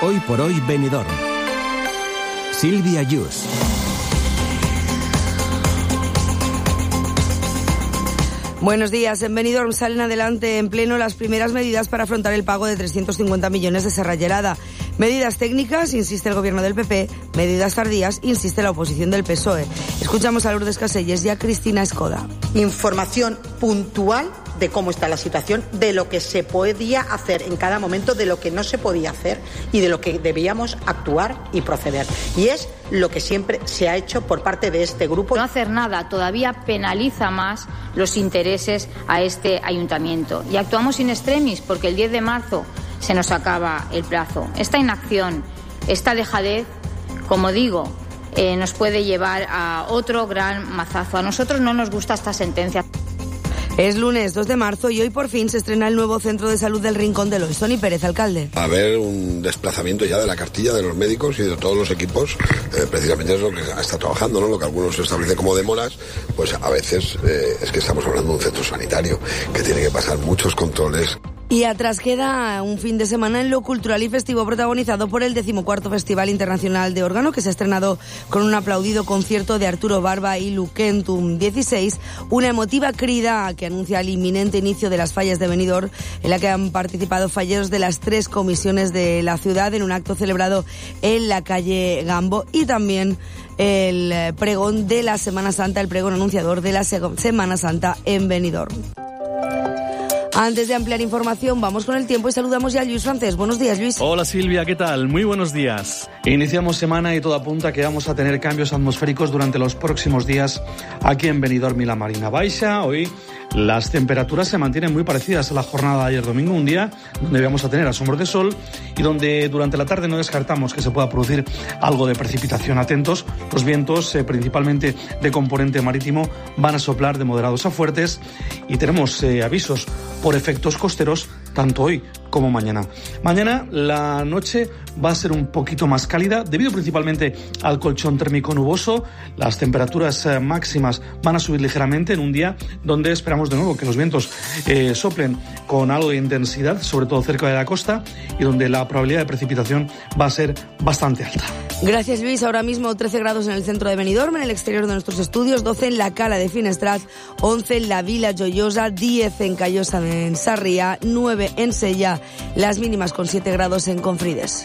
Hoy por hoy Benidorm. Silvia Yus. Buenos días. En Benidorm salen adelante en pleno las primeras medidas para afrontar el pago de 350 millones de Serra Llerada. Medidas técnicas, insiste el gobierno del PP, medidas tardías, insiste la oposición del PSOE. Escuchamos a Lourdes Caselles y a Cristina Escoda. Información puntual de cómo está la situación, de lo que se podía hacer en cada momento, de lo que no se podía hacer y de lo que debíamos actuar y proceder. Y es lo que siempre se ha hecho por parte de este grupo. No hacer nada todavía penaliza más los intereses a este ayuntamiento. Y actuamos in extremis porque el 10 de marzo se nos acaba el plazo. Esta inacción, esta dejadez, como digo, nos puede llevar a otro gran mazazo. A nosotros no nos gusta esta sentencia. Es lunes 2 de marzo y hoy por fin se estrena el nuevo centro de salud del Rincón de Lois. Toni Pérez, alcalde. A haber un desplazamiento ya de la cartilla de los médicos y de todos los equipos, precisamente es lo que está trabajando, ¿no? Lo que algunos establecen como demoras, pues a veces es que estamos hablando de un centro sanitario que tiene que pasar muchos controles. Y atrás queda un fin de semana en lo cultural y festivo protagonizado por el 14º Festival Internacional de Órgano, que se ha estrenado con un aplaudido concierto de Arturo Barba y Luquentum 16, una emotiva crida que anuncia el inminente inicio de las fallas de Benidorm, en la que han participado falleros de las 3 comisiones de la ciudad en un acto celebrado en la calle Gambo, y también el pregón de la Semana Santa, el pregón anunciador de la Semana Santa en Benidorm. Antes de ampliar información, vamos con el tiempo y saludamos ya a Lluís Francés. Buenos días, Lluís. Hola, Silvia, ¿qué tal? Muy buenos días. Iniciamos semana y todo apunta que vamos a tener cambios atmosféricos durante los próximos días aquí en Benidorm y la Marina Baixa. Hoy las temperaturas se mantienen muy parecidas a la jornada de ayer domingo, un día donde vamos a tener asombros de sol y donde durante la tarde no descartamos que se pueda producir algo de precipitación. Atentos, los vientos, principalmente de componente marítimo, van a soplar de moderados a fuertes y tenemos avisos por efectos costeros tanto hoy como mañana. Mañana la noche va a ser un poquito más cálida debido principalmente al colchón térmico nuboso. Las temperaturas máximas van a subir ligeramente en un día donde esperamos de nuevo que los vientos soplen con algo de intensidad, sobre todo cerca de la costa, y donde la probabilidad de precipitación va a ser bastante alta. Gracias, Luis. Ahora mismo 13 grados en el centro de Benidorm, en el exterior de nuestros estudios, 12 en la Cala de Finestrat, 11 en la Vila Joiosa, 10 en Callosa en Sarriá, 9 en Sella, las mínimas con 7 grados en Confrides.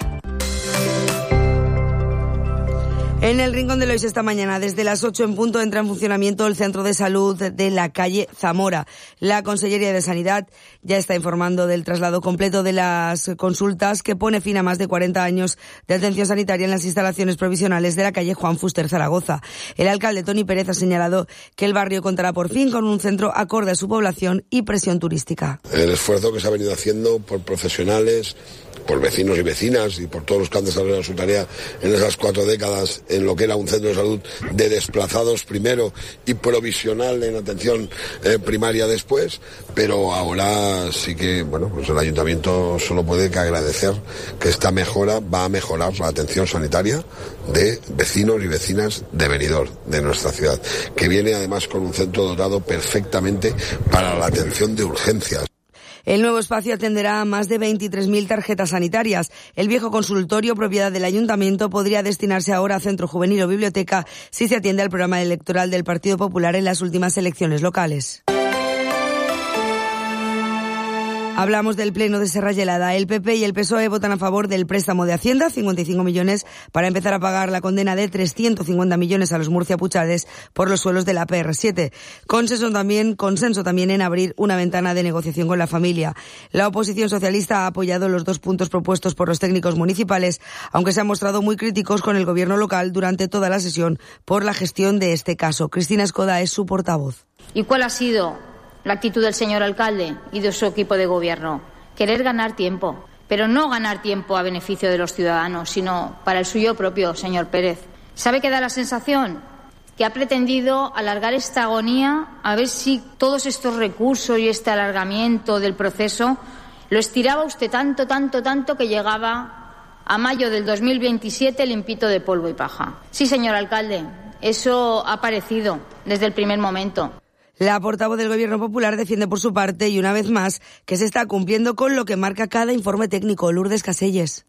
En el Rincón de Lois esta mañana, desde las 8 en punto, entra en funcionamiento el centro de salud de la calle Zamora. La Consellería de Sanidad ya está informando del traslado completo de las consultas, que pone fin a más de 40 años de atención sanitaria en las instalaciones provisionales de la calle Juan Fuster, Zaragoza. El alcalde Toni Pérez ha señalado que el barrio contará por fin con un centro acorde a su población y presión turística. El esfuerzo que se ha venido haciendo por profesionales, por vecinos y vecinas y por todos los que han desarrollado su tarea en esas 4 décadas en lo que era un centro de salud de desplazados primero y provisional en atención primaria después, pero ahora sí que, bueno, pues el ayuntamiento solo puede que agradecer que esta mejora va a mejorar la atención sanitaria de vecinos y vecinas de Benidorm, de nuestra ciudad, que viene además con un centro dotado perfectamente para la atención de urgencias. El nuevo espacio atenderá a más de 23.000 tarjetas sanitarias. El viejo consultorio, propiedad del ayuntamiento, podría destinarse ahora a centro juvenil o biblioteca si se atiende al programa electoral del Partido Popular en las últimas elecciones locales. Hablamos del pleno de Serra Llerada. El PP y el PSOE votan a favor del préstamo de Hacienda, 55 millones, para empezar a pagar la condena de 350 millones a los murciapuchades por los suelos de la PR7. Consenso también en abrir una ventana de negociación con la familia. La oposición socialista ha apoyado los 2 puntos propuestos por los técnicos municipales, aunque se han mostrado muy críticos con el gobierno local durante toda la sesión por la gestión de este caso. Cristina Escoda es su portavoz. ¿Y cuál ha sido la actitud del señor alcalde y de su equipo de gobierno? Querer ganar tiempo, pero no ganar tiempo a beneficio de los ciudadanos, sino para el suyo propio, señor Pérez. ¿Sabe qué da la sensación? Que ha pretendido alargar esta agonía a ver si todos estos recursos y este alargamiento del proceso lo estiraba usted tanto que llegaba a mayo del 2027 limpito de polvo y paja. Sí, señor alcalde, eso ha parecido desde el primer momento. La portavoz del Gobierno Popular defiende por su parte, y una vez más, que se está cumpliendo con lo que marca cada informe técnico. Lourdes Caselles.